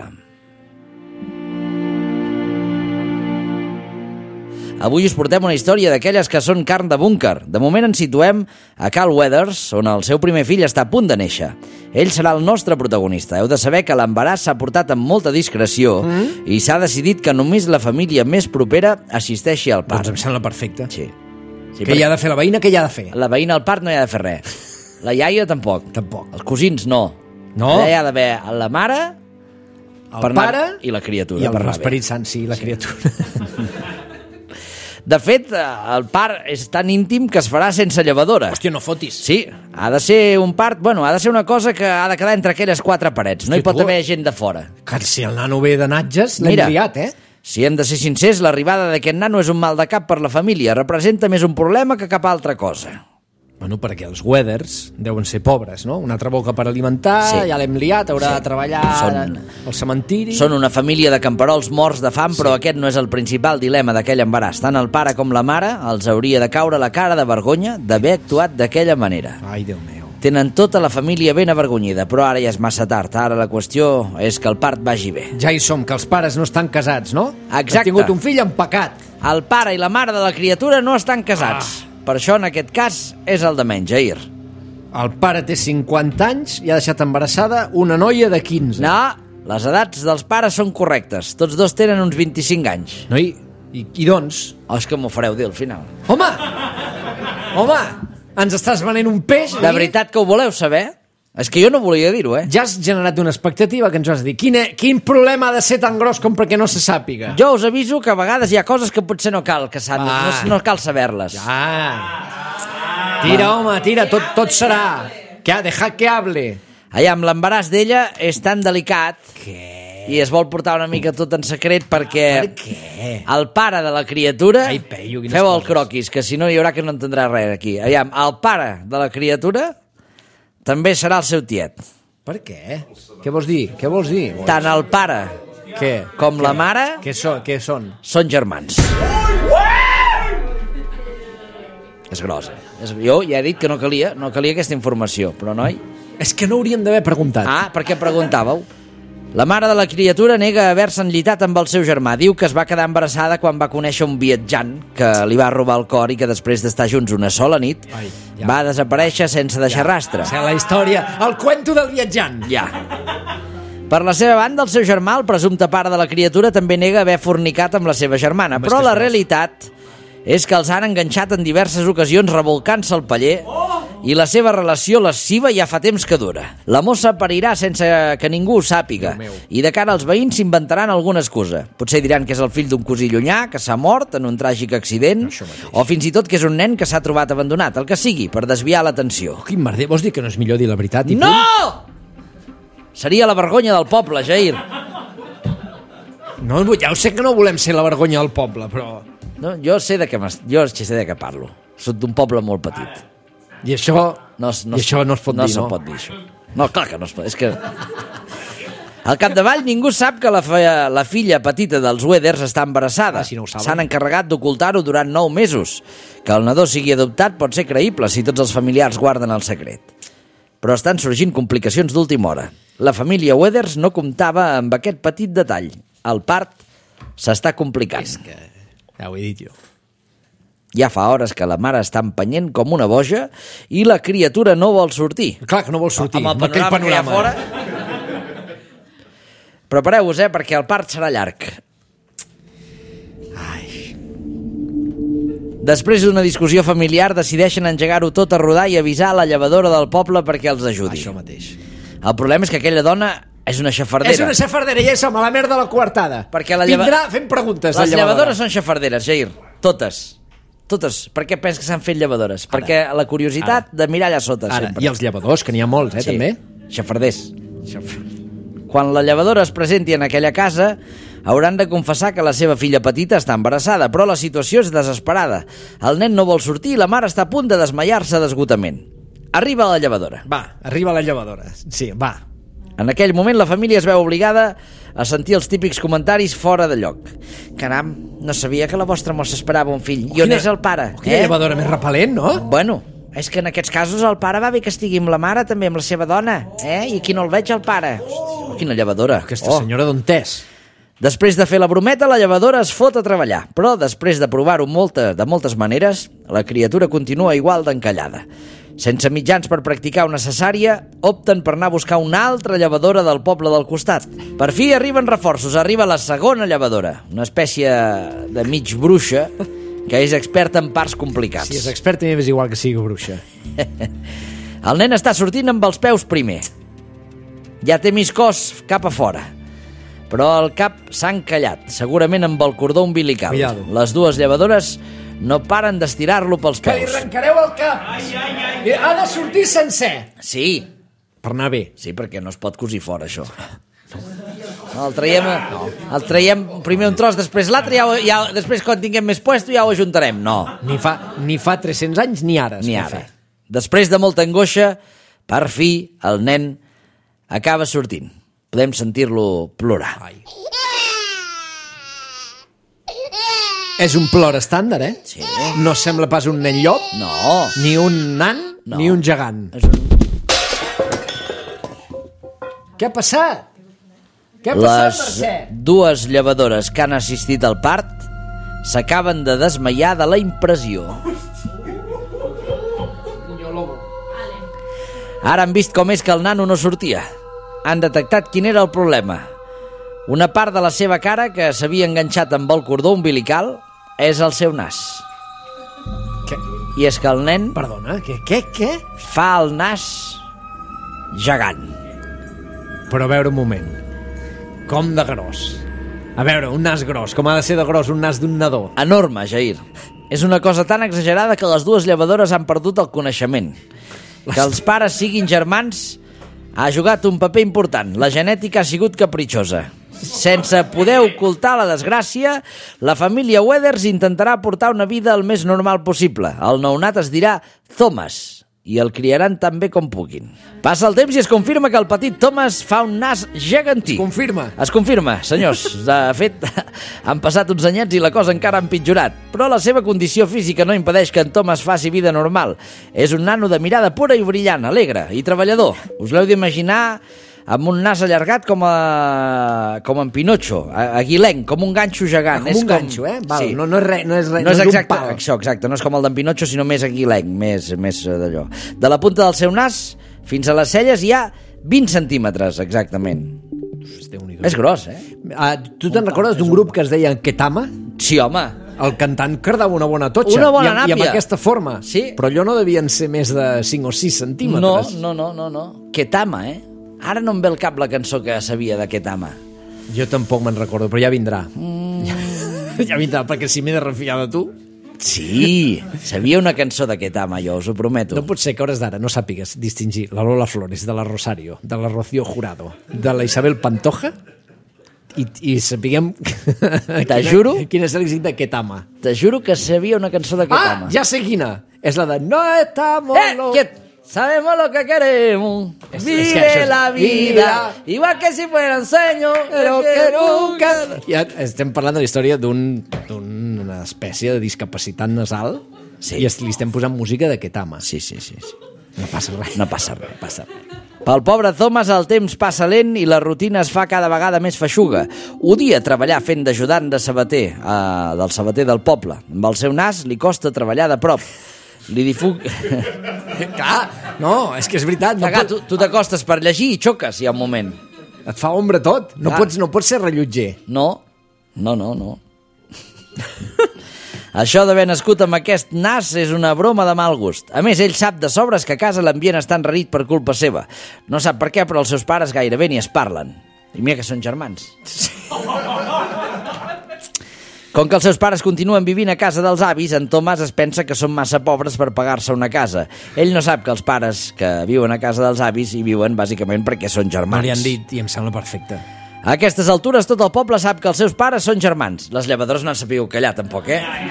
Avui us portem una història d'aquelles que són carn de búnquer. De moment ens situem a Cal Weathers, on el seu primer fill està a punt de néixer. Ell serà el nostre protagonista. Heu de saber que l'embaràs s'ha portat amb molta discreció i s'ha decidit que només la família més propera assisteixi al part.
Doncs em sembla perfecte.
Sí,
què hi ha de fer la veïna? Què hi ha de fer?
La veïna al part no hi ha de fer res. La iaia tampoc. Els cosins no. Allà hi ha d'haver la mare,
el pare
i la criatura.
I l'Esperit Sant, sí, la criatura.
De fet, el part és tan íntim que es farà sense llevadora.
Hòstia, no fotis.
Sí, ha de ser un part... Bueno, ha de ser una cosa que ha de quedar entre aquelles 4 parets. No hi pot haver gent de fora.
Que si el nano ve de Natges, l'hem liat,
Si hem de ser sincers, l'arribada d'aquest nano és un mal de cap per la família. Representa més un problema que cap altra cosa.
Bueno, perquè els Weathers deuen ser pobres, no? Una altra boca per alimentar, ja l'hem liat, haurà de treballar al cementiri...
Són una família de camperols morts de fam, però aquest no és el principal dilema d'aquell embaràs. Tant el pare com la mare els hauria de caure la cara de vergonya d'haver actuat d'aquella manera.
Ai, Déu meu.
Tenen tota la família ben avergonyida, però ara ja és massa tard. Ara la qüestió és que el part vagi bé.
Ja hi som, que els pares no estan casats, no?
Exacte.
Has tingut un fill en pecat.
El pare i la mare de la criatura no estan casats. Per això, en aquest cas, és el de menys, Jair.
El pare té 50 anys i ha deixat embarassada una noia de 15.
No, les edats dels pares són correctes. Tots dos tenen uns 25 anys.
No, i doncs?
Oh, és que m'ho fareu dir al final.
Home, ens estàs venent un peix?
De veritat que ho voleu saber? És que jo no volia dir-ho,
Ja has generat una expectativa que ens has dit. Quin problema ha de ser tan gros com perquè no se sàpiga?
Jo us aviso que a vegades hi ha coses que potser no cal que sàpigues, no cal saber-les.
Tira, home, tira, tot serà. Deja que hable.
Amb l'embaràs d'ella és tan delicat i es vol portar una mica tot en secret perquè el pare de la criatura... Feu el croquis, que si no hi haurà que no entendrà res aquí. El pare de la criatura també serà el seu tiet.
Per què? Què vols dir?
Tant el pare com la mare...
Què són?
Són germans. És grossa. Jo ja he dit que no calia aquesta informació, però noi...
És que no hauríem d'haver preguntat.
Per què preguntàveu? La mare de la criatura nega haver-se enllitat amb el seu germà. Diu que es va quedar embarassada quan va conèixer un viatjant que li va robar el cor i que després d'estar junts una sola nit va desaparèixer sense deixar rastre.
La història, el cuento del viatjant.
Per la seva banda, el seu germà, el presumpte pare de la criatura, també nega haver fornicat amb la seva germana. Però la realitat és que els han enganxat en diverses ocasions revolcant-se el paller i la seva relació lasciva ja fa temps que dura. La mossa parirà sense que ningú ho sàpiga i de cara als veïns s'inventaran alguna excusa. Potser diran que és el fill d'un cosí llunyà, que s'ha mort en un tràgic accident, o fins i tot que és un nen que s'ha trobat abandonat, el que sigui, per desviar l'atenció.
Quin merder, vols dir que no és millor dir la veritat?
No! Seria la vergonya del poble, Jair.
No, ja ho sé que no volem ser la vergonya del poble, però...
No, jo sé de què parlo. Soc d'un poble molt petit.
I això no es pot dir, no?
No se pot dir, això. No, clar que no es pot. És que... Al capdavall ningú sap que la filla petita dels Weathers està embarassada. S'han encarregat d'ocultar-ho durant 9 mesos. Que el nadó sigui adoptat pot ser creïble si tots els familiars guarden el secret. Però estan sorgint complicacions d'última hora. La família Weathers no comptava amb aquest petit detall. El part s'està complicant.
És que... Ja ho he dit jo.
Ja fa hores que la mare està empenyent com una boja i la criatura no vol sortir.
Clar que no vol sortir,
amb el panorama que hi ha fora. Prepareu-vos, perquè el part serà llarg. Després d'una discussió familiar, decideixen engegar-ho tot a rodar i avisar a la llevadora del poble perquè els ajudi.
Això mateix.
El problema és que aquella dona és una xafardera.
És una xafardera i és a la merda de la coartada. Vindrà fent preguntes.
Les llevadores són xafarderes, Jair. Totes. Per què penses que s'han fet llevadores? Perquè la curiositat de mirar allà sota, sempre.
I els llevadors, que n'hi ha molts, també.
Xafarders. Quan la llevadora es presenti en aquella casa, hauran de confessar que la seva filla petita està embarassada, però la situació és desesperada. El nen no vol sortir i la mare està a punt de desmaiar-se d'esgotament. Arriba la llevadora.
Arriba la llevadora. Sí, va.
En aquell moment la família es veu obligada a sentir els típics comentaris fora de lloc. Caram, no sabia que la vostra mossa esperava un fill. I on és el pare?
Quina llevadora més repel·lent, no?
Bueno, és que en aquests casos el pare va bé que estigui amb la mare, també amb la seva dona. I aquí no el veig, el pare. Quina llevadora.
Aquesta senyora d'on és?
Després de fer la brometa, la llevadora es fot a treballar, però després de provar-ho de moltes maneres, la criatura continua igual d'encallada. Sense mitjans per practicar una cesària, opten per anar a buscar una altra llevadora del poble del costat. Per fi arriben reforços, arriba la segona llevadora, una espècie de mig bruixa que és experta en parts complicats.
Si és experta, és igual que sigui bruixa.
El nen està sortint amb els peus primer. Ja té mig cos cap a fora. Però el cap s'ha encallat, segurament amb el cordó umbilical.
Cuidado.
Les dues llevadores no paren d'estirar-lo pels peus.
Que li arrencareu el cap! Ha de sortir sencer!
Sí.
Per anar bé.
Sí, perquè no es pot cosir fora, això. No, el traiem primer un tros, després l'altre, després quan tinguem més puesto ja ho ajuntarem. No.
Ni fa 300 anys ni ara.
Ni ara. Després de molta angoixa, per fi el nen acaba sortint. Podem sentir-lo plorar.
És un plor estàndard,
Sí.
No sembla pas un nen llop.
No.
Ni un nan, ni un gegant. Què ha passat? Què ha passat, Mercè?
Les dues llevadores que han assistit al part s'acaben de desmaiar de la impressió. Ara han vist com és que el nano no sortia. Han detectat quin era el problema. Una part de la seva cara que s'havia enganxat amb el cordó umbilical és el seu nas.
Què?
I és que el nen...
Perdona, què?
Fa el nas gegant.
Però a veure un moment. Com de gros? A veure, un nas gros. Com ha de ser de gros un nas d'un nadó?
Enorme, Jair. És una cosa tan exagerada que les dues llevadores han perdut el coneixement. Que els pares siguin germans ha jugat un paper important. La genètica ha sigut capritxosa. Sense poder ocultar la desgràcia, la família Weathers intentarà portar una vida el més normal possible. El nounat es dirà Thomas i el criaran tan bé com puguin. Passa el temps i es confirma que el petit Thomas fa un nas gegantí. Es confirma, senyors. De fet, han passat uns anyets i la cosa encara ha empitjorat. Però la seva condició física no impedeix que en Thomas faci vida normal. És un nano de mirada pura i brillant, alegre i treballador. Us l'heu d'imaginar amb un nas allargat com en Pinocho, aguilenc, com un ganxo gegant.
Com un ganxo, Val,
sí.
No és res, no és
exacte, això, exacte, no és com el d'en Pinocho, sinó més aguilenc, més d'allò. De la punta del seu nas fins a les celles hi ha 20 centímetres, exactament. És gros,
Tu te'n recordes d'un grup que es deia Ketama?
Sí, home.
El cantant cardava una bona totxa.
Una bona nàpia.
I amb aquesta forma.
Sí.
Però allò no devien ser més de 5 o 6 centímetres.
No. Ketama, Ara no em ve al cap la cançó que sabia de Ketama.
Jo tampoc me'n recordo, però ja vindrà. Ja vindrà, perquè si m'he de refiar de tu...
Sí, sabia una cançó de Ketama, jo us ho prometo.
No pot ser que a hores d'ara no sàpigues distingir la Lola Flores de la Rosario, de la Rocío Jurado, de la Isabel Pantoja i sapiguem...
Te juro?
Quin és l'èxit de Ketama.
Te juro que sabia una cançó de Ketama.
Ja sé quina. És la de No estamos...
quiet! Sabemos lo que queremos, vive la vida, igual que si fuera un sueño,
pero que nunca... Ja estem parlant de la història d'una espècie de discapacitat nasal i li estem posant música de Ketama.
Sí.
No passa res.
No passa res. Pel pobre Thomas el temps passa lent i la rutina es fa cada vegada més feixuga. Odia treballar fent d'ajudant de sabater, del sabater del poble. Amb el seu nas li costa treballar de prop. Li difuc...
Clar, no, és que és veritat.
Tu t'acostes per llegir i xoques, hi ha un moment.
Et fa ombra tot. No pots ser rellotger.
No. Això d'haver nascut amb aquest nas és una broma de mal gust. A més, ell sap de sobres que a casa l'ambient està enrarit per culpa seva. No sap per què, però els seus pares gairebé ni es parlen. I mira que són germans. Com que els seus pares continuen vivint a casa dels avis, en Thomas es pensa que són massa pobres per pagar-se una casa. Ell no sap que els pares que viuen a casa dels avis hi viuen bàsicament perquè són germans.
No li han dit i em sembla perfecte.
A aquestes altures tot el poble sap que els seus pares són germans. Les llevadores no han sabut callar tampoc,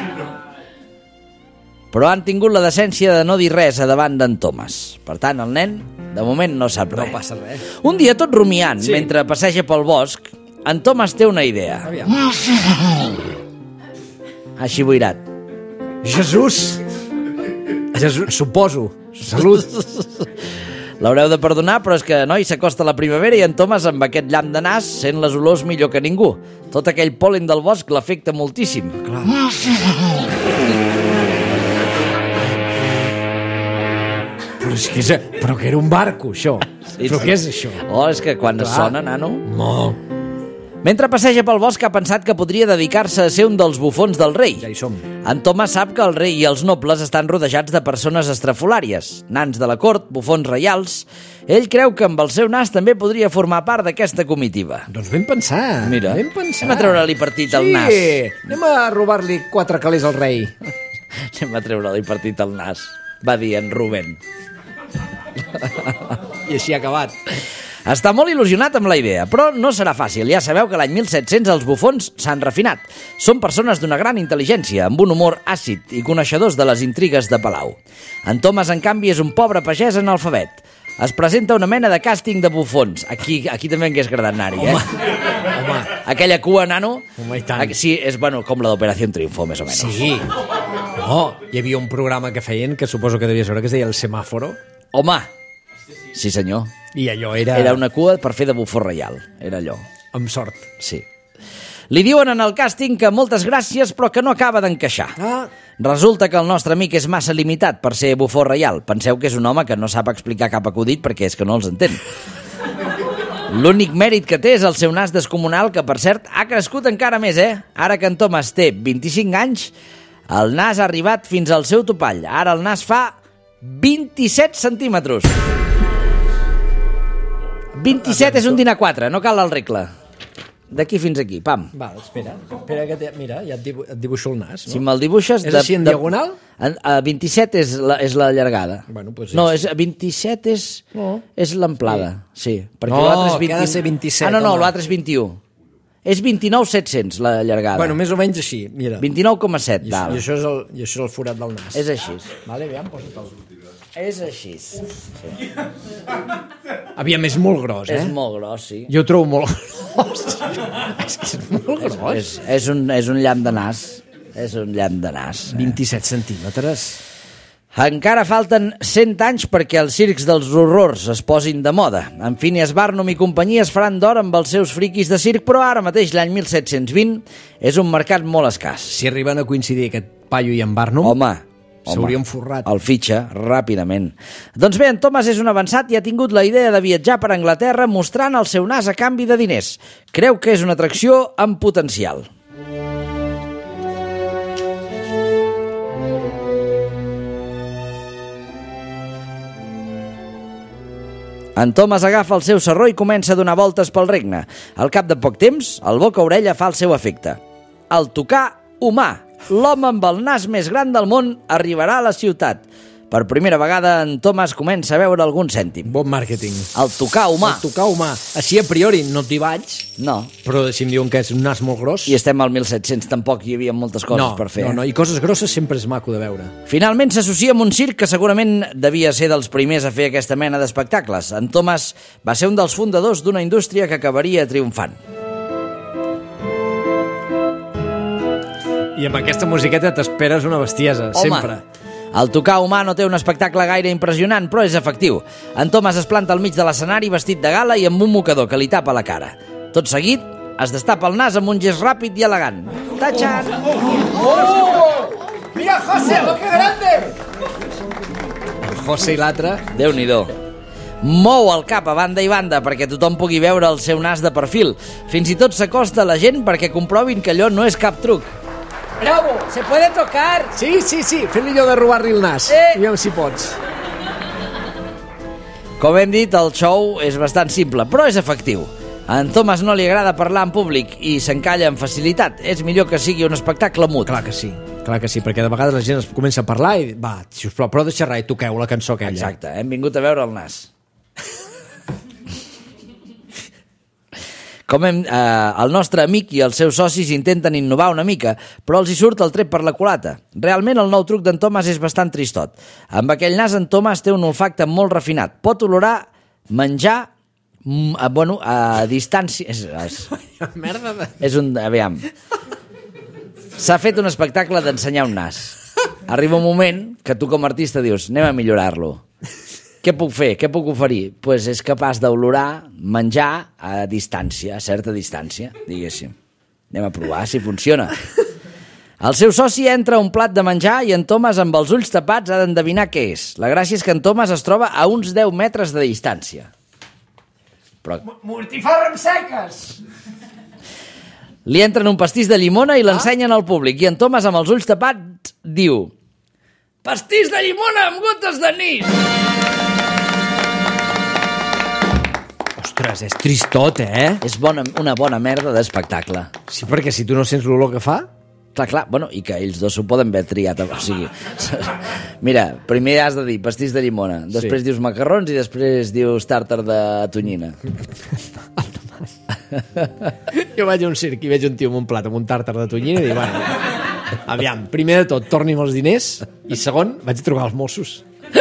Però han tingut la decència de no dir res a davant d'en Thomas. Per tant, el nen, de moment, no sap res.
No passa res.
Un dia, tot rumiant, mentre passeja pel bosc, en Thomas té una idea. Ha xiboirat.
Jesús, suposo. Salut.
L'haureu de perdonar, però és que, noi, s'acosta la primavera i en Thomas, amb aquest llamp de nas, sent les olors millor que ningú. Tot aquell pol·len del bosc l'afecta moltíssim. Clar.
Però que era un barco, això. Però què és això?
Oh, és que quan sona, nano...
Molt.
Mentre passeja pel bosc ha pensat que podria dedicar-se a ser un dels bufons del rei.
Ja hi som.
En Thomas sap que el rei i els nobles estan rodejats de persones estrafolàries, nans de la cort, bufons reials. Ell creu que amb el seu nas també podria formar part d'aquesta comitiva.
Doncs ben pensat.
Mira,
ben pensat.
Anem a treure-li partit al nas.
Sí, anem a robar-li 4 calés al rei.
Anem a treure-li partit al nas, va dir en Rubén.
I així ha acabat.
Està molt il·lusionat amb la idea, però no serà fàcil. Ja sabeu que l'any 1700 els bufons s'han refinat. Són persones d'una gran intel·ligència, amb un humor àcid i coneixedors de les intrigues de palau. En Thomas, en canvi, és un pobre pagès analfabet. Es presenta una mena de càsting de bufons. Aquí també hagués agradat anar-hi,
Home.
Aquella cua, nano.
Home, i tant.
Sí, és com la d'Operació Triunfo, més o menys.
Sí. No, hi havia un programa que feien, que suposo que devies veure, que es deia El Semàforo.
Home, sí senyor.
I allò era...
Era una cua per fer de bufó reial, era allò.
Amb sort.
Sí. Li diuen en el càsting que moltes gràcies, però que no acaba d'encaixar. Resulta que el nostre amic és massa limitat per ser bufó reial. Penseu que és un home que no sap explicar cap acudit perquè és que no els entén. L'únic mèrit que té és el seu nas descomunal, que per cert ha crescut encara més, Ara que en Thomas té 25 anys, el nas ha arribat fins al seu topall. Ara el nas fa 27 centímetres. 27 és un dinar 4, no cal el regle. D'aquí fins aquí, pam.
Val, espera que mira, ja et dibuixo el nas, no?
Si me'l dibuixes...
És així en diagonal?
27 és la llargada.
Bueno, pues
no, 27 és l'amplada, sí. Perquè l'altre és 20...
que ha de ser 27.
No, l'altre és 21. És 29,700 la llargada.
Bueno, més o menys així, mira.
29,7, dalt.
I això és el forat del nas.
És així.
Vale, aviam, posa-te'l.
És així. Sí.
Aviam, és molt gros,
És molt gros, sí.
Jo ho trobo molt gros. És que és molt gros.
És un llamp de nas. És un llamp de nas.
27 centímetres.
Encara falten 100 anys perquè els circs dels horrors es posin de moda. En Phineas Barnum i companyia es faran d'or amb els seus friquis de circ, però ara mateix, l'any 1720, és un mercat molt escàs.
Si arriben a coincidir aquest paio i en Barnum...
Home,
s'haurien forrat.
El fitxa ràpidament. Doncs bé, en Thomas és un avançat i ha tingut la idea de viatjar per Anglaterra mostrant el seu nas a canvi de diners. Creu que és una atracció amb potencial. En Thomas agafa el seu sarró i comença a donar voltes pel regne. Al cap de poc temps, el boca-orella fa el seu efecte. Al tocar humà, l'home amb el nas més gran del món arribarà a la ciutat. Per primera vegada, en Thomas comença a veure algun cèntim.
Bon màrqueting.
El tocar humà.
El tocar humà. Així, a priori, no t'hi vaig.
No.
Però si em diuen que és un nas molt gros...
I estem al 1700, tampoc hi havia moltes coses per fer.
No, i coses grosses sempre és maco de veure.
Finalment s'associa amb un circ que segurament devia ser dels primers a fer aquesta mena d'espectacles. En Thomas va ser un dels fundadors d'una indústria que acabaria triomfant.
I amb aquesta musiqueta t'esperes una bestiesa, sempre.
El tocar humà no té un espectacle gaire impressionant, però és efectiu. En Thomas es planta al mig de l'escenari vestit de gala i amb un mocador que li tapa la cara. Tot seguit, es destapa el nas amb un gest ràpid i elegant. Tachan!
Mira, José, lo que grande! El José i l'altre...
Déu-n'hi-do. Mou el cap a banda i banda perquè tothom pugui veure el seu nas de perfil. Fins i tot s'acosta a la gent perquè comprovin que allò no és cap truc.
Bravo, se puede tocar. Sí, fent-li allò de robar-li el nas. Aviam si pots.
Com hem dit, el show és bastant simple, però és efectiu. A en Thomas no li agrada parlar en públic i s'encalla amb facilitat. És millor que sigui un espectacle mut.
Clar que sí, perquè de vegades la gent es comença a parlar i va, sisplau, prou de xerrar i toqueu la cançó aquella.
Exacte, hem vingut a veure el nas. El nostre amic i els seus socis intenten innovar una mica, però els hi surt el tret per la culata. Realment el nou truc d'en Thomas és bastant tristot. Amb aquell nas en Thomas té un olfacte molt refinat. Pot olorar menjar a distància...
Merda de...
És un... Aviam. S'ha fet un espectacle d'ensenyar un nas. Arriba un moment que tu com a artista dius anem a millorar-lo. Què puc fer? Què puc oferir? Doncs és capaç d'olorar menjar a distància, a certa distància, diguéssim. Anem a provar si funciona. El seu soci entra un plat de menjar i en Thomas, amb els ulls tapats, ha d'endevinar què és. La gràcia és que en Thomas es troba a uns 10 metres de distància. Però...
Mortifarrem seques!
Li entren un pastís de llimona i l'ensenyen al públic. I en Thomas, amb els ulls tapats, diu: pastís de llimona amb gotes d'anís!
Ostres, és tristot,
És una bona merda d'espectacle.
Sí, perquè si tu no sents l'olor que fa...
Clar, bueno, i que ells dos s'ho poden haver triat, o sigui... Mira, primer has de dir pastís de llimona, després dius macarrons i després dius tàrtar de tonyina.
Jo vaig a un circ i veig un tio amb un plat amb un tàrtar de tonyina i dic, bueno, aviam, primer de tot, torni'm els diners i segon, vaig a trucar als Mossos.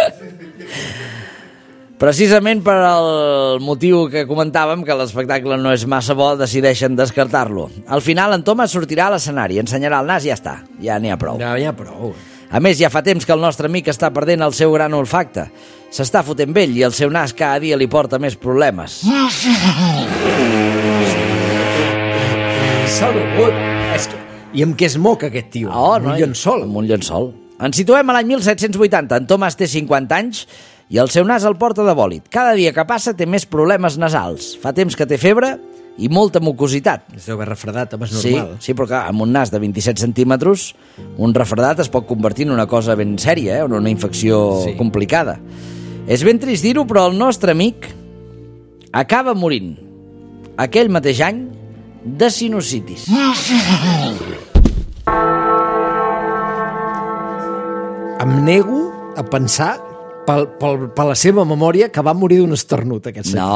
Precisament per al motiu que comentàvem, que l'espectacle no és massa bo, decideixen descartar-lo. Al final, en Thomas sortirà a l'escenari, ensenyarà el nas i ja està. Ja n'hi ha prou.
Ja n'hi ha prou.
A més, ja fa temps que el nostre amic està perdent el seu gran olfacte. S'està fotent vell i el seu nas cada dia li porta més problemes.
Salut! I amb què es moca aquest tio?
Un llençol. Amb un llençol. Ens situem a l'any 1780. En Thomas té 50 anys i el seu nas el porta de bòlit. Cada dia que passa té més problemes nasals. Fa temps que té febre i molta mucositat.
Es deu haver refredat, home, és normal.
Sí, però clar, amb un nas de 27 centímetres, un refredat es pot convertir en una cosa ben sèria, en una infecció complicada. És ben trist dir-ho, però el nostre amic acaba morint aquell mateix any de sinusitis.
Em nego a pensar per la seva memòria que va morir d'un esternut, aquest senyor.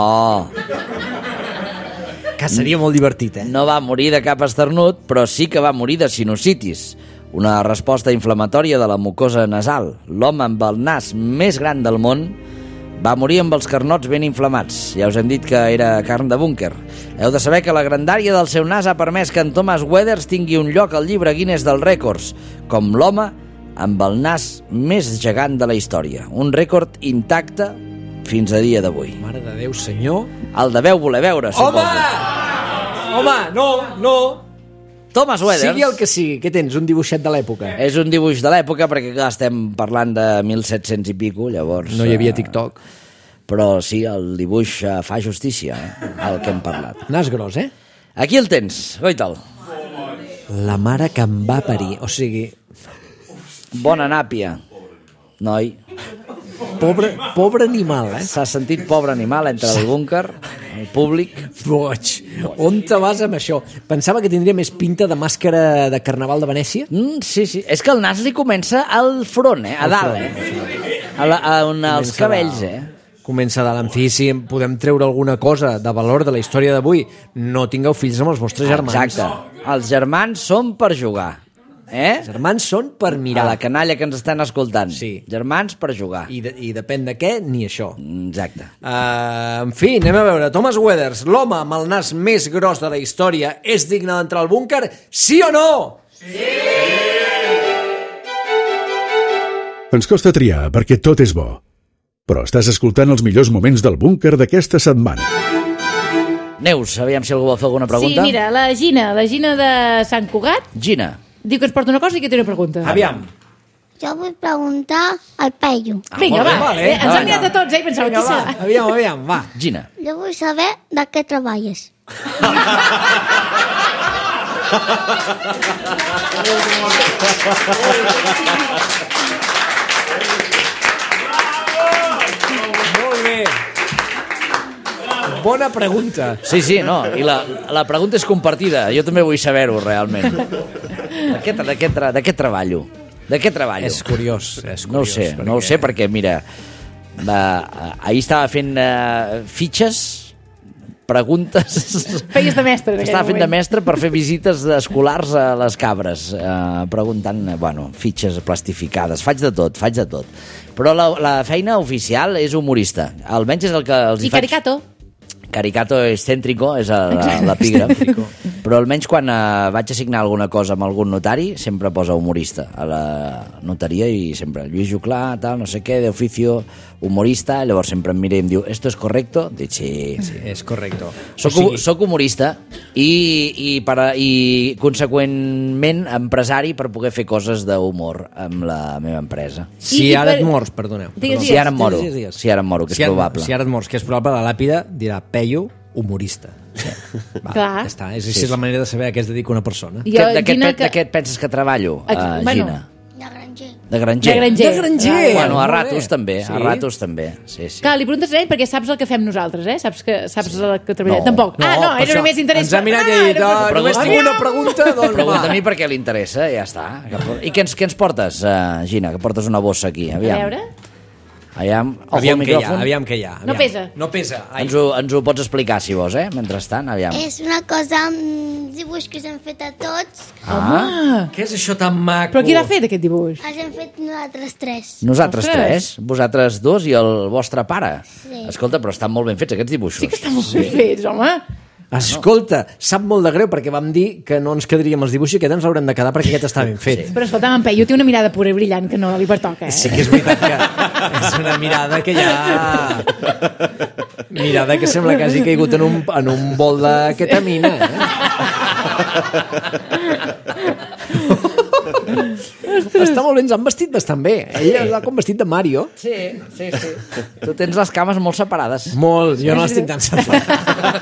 No.
Que seria molt divertit,
No va morir de cap esternut, però sí que va morir de sinusitis, una resposta inflamatòria de la mucosa nasal. L'home amb el nas més gran del món va morir amb els carnots ben inflamats. Ja us hem dit que era carn de búnquer. Heu de saber que la grandària del seu nas ha permès que en Thomas Weathers tingui un lloc al llibre Guinness dels rècords, com l'home amb el nas més gegant de la història. Un rècord intacte fins a dia d'avui.
Mare de Déu, senyor.
El deveu voler veure, suposo.
Home, no.
Thomas Weathers...
Sigui el que sigui. Què tens, un dibuixet de l'època?
És un dibuix de l'època, perquè clar, estem parlant de 1700 i pico, llavors...
No hi havia TikTok.
Però sí, el dibuix fa justícia, al que hem parlat.
Nas gros,
Aquí el tens, goita'l.
La mare que em va parir, o sigui...
Bona nàpia, noi.
Pobre animal,
S'ha sentit pobre animal entre el búnquer, el públic.
Boig. On te vas amb això? Pensava que tindria més pinta de màscara de Carnaval de Venècia.
Sí. És que el nas li comença al front, a dalt, als cabells,
Comença de l'amfici, podem treure alguna cosa de valor de la història d'avui. No tingueu fills amb els vostres germans.
Exacte. Els germans són per jugar.
Els germans són per mirar.
A la canalla que ens estan escoltant.
Sí.
Germans per jugar.
I depèn de què, ni això.
Exacte.
En fi, anem a veure. Thomas Weathers, l'home amb el nas més gros de la història, és digne d'entrar al búnquer? Sí o no? Sí!
Ens costa triar perquè tot és bo. Però estàs escoltant els millors moments del búnquer d'aquesta setmana.
Neus, aviam si algú vol fer alguna pregunta.
Sí, mira, la Gina de Sant Cugat,
Gina.
diu que ens porta una cosa i que té una pregunta.
Aviam.
Jo vull preguntar al Peyu.
Vinga,
molt bé,
va.
vale.
Ens han mirat a tots, i pensava, qui serà?
Aviam, va.
Gina.
Jo vull saber de què treballes.
Molt bé. Bona pregunta.
Sí, no, i la pregunta és compartida. Jo també vull saber-ho, realment. De què treballo? De què treballo?
És curiós.
No ho sé, perquè, mira, ahir estava fent fitxes, preguntes...
Feies de mestre en aquell
Estava fent de
moment.
mestre per fer visites escolars a les cabres, preguntant, fitxes plastificades. Faig de tot. Però la feina oficial és humorista. Almenys és el que els hi faig.
Caricato.
Caricato excéntrico és l'epígraf, però almenys quan vaig a signar alguna cosa amb algun notari sempre posa humorista a la notaria i sempre Lluís Juclà, tal, no sé què, d'oficio humorista, i llavors sempre em mira i em diu ¿esto es correcto? Dic, sí.
És correcto.
Soc humorista i conseqüentment empresari per poder fer coses d'humor amb la meva empresa.
Si ara et mors, perdoneu.
Si ara em moro, que és probable.
Si ara et mors, que és probable, la làpida dirà Peyu, humorista. Va,
Clar.
ja està. És la manera de saber a què es dedica una persona.
De què et penses que treballo, Gina? De granger. Bueno, a ratos també, Sí.
Clar, li preguntes a ell perquè saps el que fem nosaltres, eh? Saps el que treballem.
No.
Tampoc. No, era només interès.
Ens ha mirat i dit, només tinc una pregunta, doncs
Pregunta a mi perquè li interessa, ja està. I què ens portes, Gina? Que portes una bossa aquí, aviam.
A veure.
Aviam
què hi ha.
No pesa.
No pesa.
Ens ho pots explicar, si vols, mentrestant, aviam.
És una cosa amb dibuix que s'han fet a tots.
Què és això tan maco?
Però qui l'ha fet, aquest dibuix?
Els hem fet nosaltres tres.
Nosaltres tres? Vosaltres dos i el vostre pare?
Sí.
Escolta, però estan molt ben fets, aquests dibuixos.
Sí que estan molt ben fets, home.
Escolta, sap molt de greu perquè vam dir que no ens quedaríem els dibuixos i aquest ens l'haurem de quedar perquè aquest està ben fet.
Però escolta, en Peyu té una mirada pura i brillant que no li pertoca,
Sí que és veritat que és una mirada que ja... Mirada que sembla que hagi caigut en un bol de ketamina, Està molt bé, ens han vestit bastant bé. Ella l'ha com vestit de Mario.
Sí. Tu tens les cames molt separades.
Molt, jo no les tinc tan separades.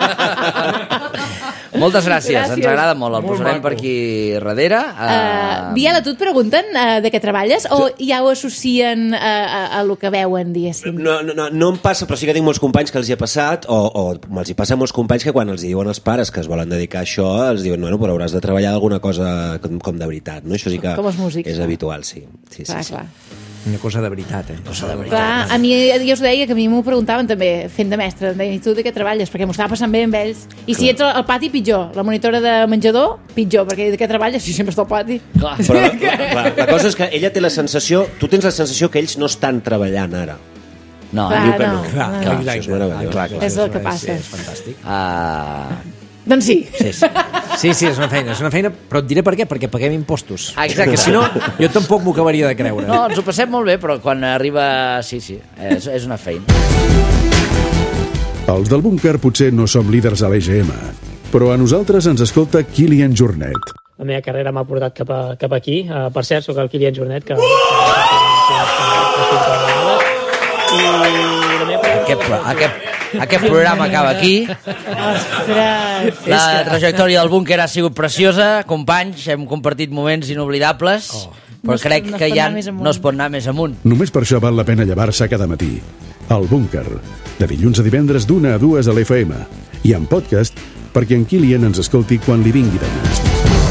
Moltes gràcies, ens agrada molt. El posarem per aquí darrere.
Biela, tu et pregunten de què treballes o ja ho associen a lo que veuen, diguéssim?
No em passa, però sí que tinc molts companys que els hi ha passat, o els hi passa a molts companys que quan els diuen els pares que es volen dedicar a això, els diuen, bueno, però hauràs de treballar alguna cosa com de veritat, no? Això sí que
com els músics,
és habitual, sí.
Clar.
Una cosa de veritat,
Clar, a mi, jo us deia que a mi m'ho preguntaven també, fent de mestre, em deien, i tu de què treballes? Perquè m'ho estava passant bé amb ells. I si ets al pati, pitjor. La monitora de menjador, pitjor, perquè de què treballes? Si sempre està al pati.
Clar.
Però la cosa és que ella té la sensació, tu tens la sensació que ells no estan treballant ara.
No,
Clar,
diu que no.
no.
Clar, això és meravellós.
És el que passa.
És fantàstic.
Doncs sí.
Sí, és una feina, però et diré per què, perquè paguem impostos.
Exacte.
Perquè si no, jo tampoc m'ho acabaria de creure.
No, ens ho passem molt bé, però quan arriba... Sí, és una feina.
Els del búnquer potser no som líders a l'EGM, però a nosaltres ens escolta Kilian Jornet.
La meva carrera m'ha portat cap aquí. Per cert, soc el Kilian Jornet, que...
Aquest programa acaba aquí.
Ostres.
La trajectòria del búnquer ha sigut preciosa. Companys, hem compartit moments inoblidables, però crec que ja no es pot anar més amunt.
Només per això val la pena llevar-se cada matí. El búnquer, de dilluns a divendres d'1 a 2 a l'FM. I en podcast, perquè en Kilian ens escolti quan li vingui de gust.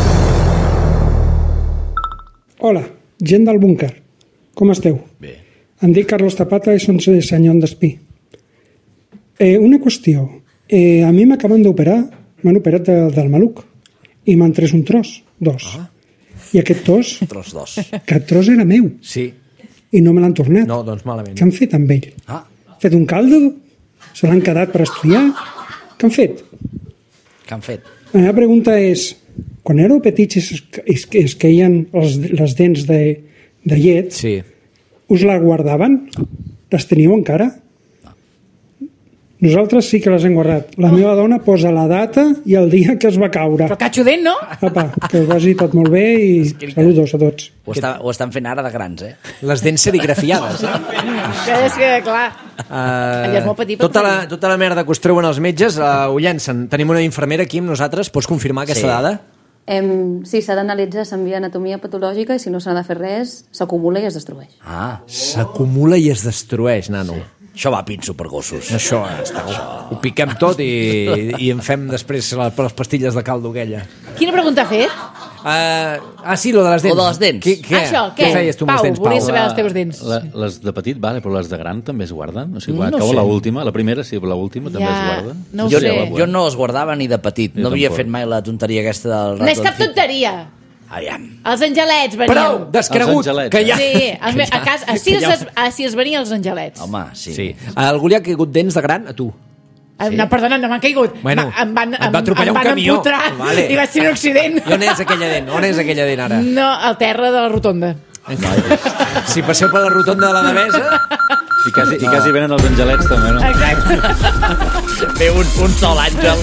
Hola, gent del búnquer. Com esteu?
Bé.
Em dic Carlos Zapata i som de Senyor d'Espí. Una qüestió. A mi m'acaben d'operar, m'han operat del maluc i m'han tret un tros, dos. I aquest tros, aquest tros era meu.
Sí.
I no me l'han tornat.
No, doncs malament.
Què han fet amb ell? Fet un caldo? Se l'han quedat per estudiar? Què han fet? La meva pregunta és, quan éreu petits es queien les dents de llet, us la guardaven? Les teníeu encara? Nosaltres sí que les hem guardat. La meva dona posa la data i el dia que es va caure.
Però catxudent, no?
Apa, que us vagi tot molt bé i saludos a tots.
Ho estan fent ara de grans, eh?
Les dents serigrafiades.
Que és que, clar, allò és molt petit.
Tota la merda que us treuen els metges ho llencen. Tenim una infermera aquí amb nosaltres. Pots confirmar aquesta dada?
Sí, s'ha d'analitzar, s'envia anatomia patològica i si no s'ha de fer res, s'acumula i es destrueix.
S'acumula i es destrueix, nano.
Això va pinso per gossos.
Això, ho piquem tot i en fem després les pastilles de caldo aquella.
Quina pregunta ha fet?
Sí, lo de les dents.
Lo de les dents.
Això, què?
feies tu amb els dents, Pau?
Volia saber les teves dents.
Les de petit, vale, però les de gran també es guarden? O sigui, quan acaba l'última, la primera sí, però l'última també es guarden?
No ho sé.
Jo no els guardava ni de petit. No havia fet mai la tonteria aquesta del...
No és cap tonteria.
Aviam.
Els angelets venien.
Prou, descregut.
Que
ja...
Sí, a casa, si es venien els angelets.
Home, sí.
Algú li ha caigut dents de gran a tu?
No, perdona, no m'han caigut.
Bueno,
em van
atropellar un camió.
empotrar
Vale.
i vaig tenir un accident.
I on és aquella dent? On és aquella dent ara?
No, al terra de la rotonda.
Si passeu per la rotonda de la Devesa...
I quasi venen els angelets també, no?
Exacte.
Ve un sol àngel.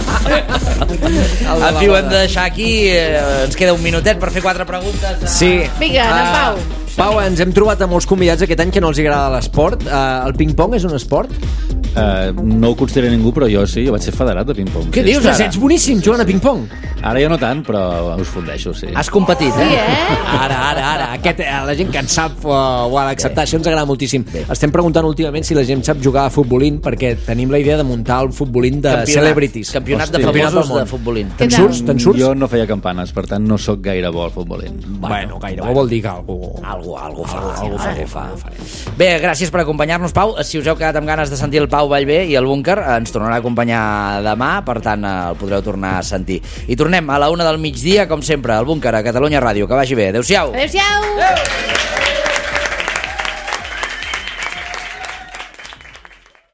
En fi, ho hem de deixar aquí. Ens queda un minutet per fer 4 preguntes.
Sí.
Vinga, en Pau.
Pau, ens hem trobat a molts convidats aquest any que no els agrada l'esport. El ping-pong és un esport?
No ho considera ningú, però jo sí, jo vaig ser federat de ping-pong.
Què dius? Ets boníssim jugant a ping-pong.
Ara jo no tant, però us fundeixo, sí.
Has competit, eh?
Sí, eh?
Ara. La gent que en sap ho ha d'acceptar. Això ens agrada moltíssim. Estem preguntant últimament si la gent sap jugar a futbolín, perquè tenim la idea de muntar un futbolín de celebrities.
Campionat de famosos de futbolín.
Te'n surts?
Jo no feia campanes, per tant no sóc gaire bo al futbolín.
Bueno, gaire bo vol dir que
Algú fa. Bé, gràcies per acompanyar-nos, Pau. Si us heu quedat amb ganes de sentir el Pau Vallvé i el Búnquer, ens tornarà a acompanyar demà, per tant el podreu tornar a sentir. I tornem a la 1 del migdia, com sempre, al Búnquer, a Catalunya Ràdio. Que vagi bé. Adéu-siau.
Adéu-siau.